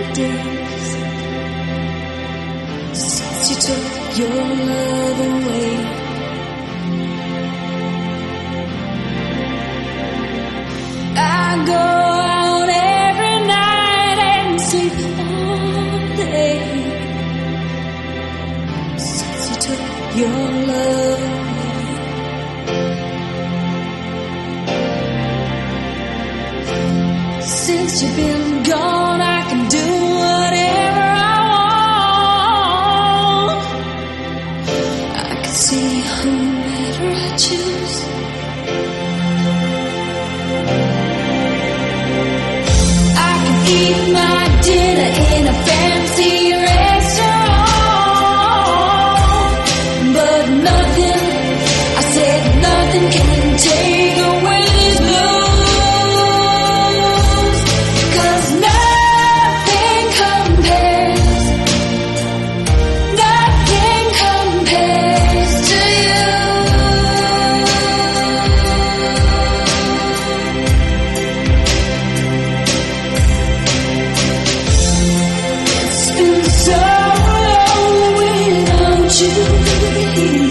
days since you took your love away. I go out every night and sleep all day since you took your love away. Since you've been gone, I can do whatever I want. I can see whomever I choose. I can eat my dinner in a fancy restaurant, but nothing, I said nothing can take away these blues. You